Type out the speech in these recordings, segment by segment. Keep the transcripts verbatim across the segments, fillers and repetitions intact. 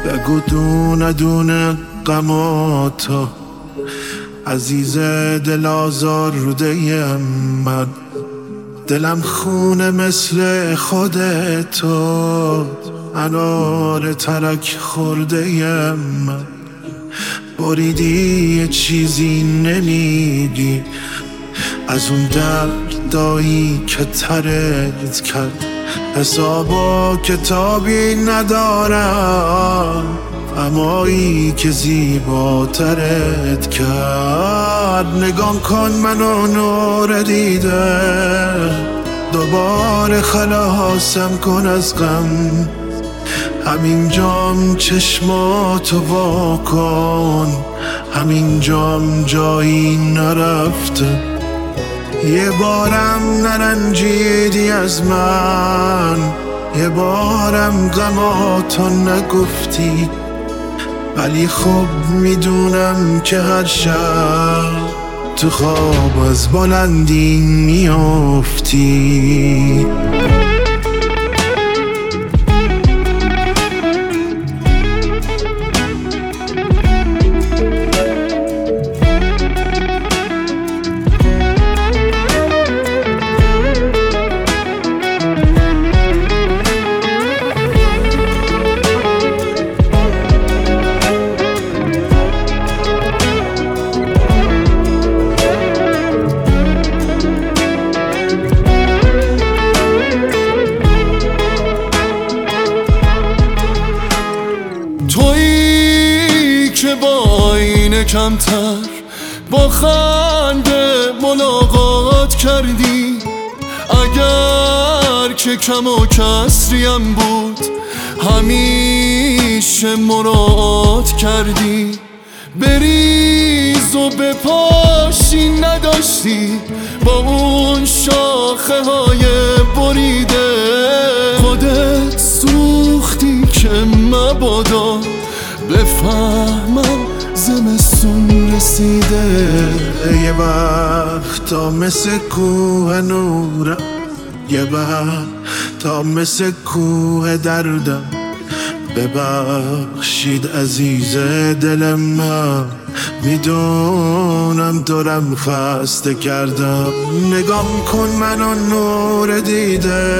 بگو دونه دونه غماتو عزیز دل آزارده من، دلم خونه مثل خودتو، انار ترک خورده من. بریدی یه چیزی نمیگی از اون دردایی که ترت کرد، حسابا کتابی ندارم امایی که زیباترت کرد. نگام کن منو نور دیده، دوباره خلاصم کن از غم. همین جام چشماتو وا کن، همین جام جایی نرفته. یه بارم نرنجیدی از من، یه بارم غماتو نگفتی، ولی خب میدونم که هر شب تو خواب از بلندی میافتی. تویی که با آینه کمتر با خنده ملاقات کردی، اگر که کم و کسریم بود همیشه مراعات کردی. بریز و بپاشی نداشتی با اون شاخه های بریده، خودت سوختی که مبادا بفهمم زمستون رسیده. یه وقتا مثل کوه نورم، یه وقتا مثل کوه دردم. ببخشید عزیز دل من، میدونم دورم خسته کردم. نگام کن منو نور دیده،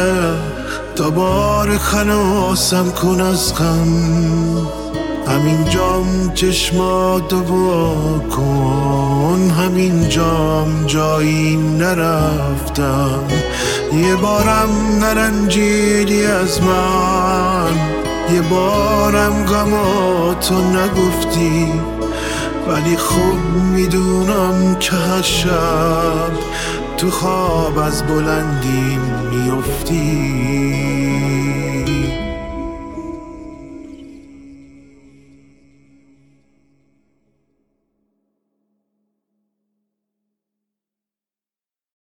دوباره خلاصم کن از غم. همین جام چشماتو وا کن، همین جام جایی نرفتم. یه بارم نرنجیدی از من، یه بارم غماتو نگفتی، ولی خوب میدونم که هر شب تو خواب از بلندی میافتی.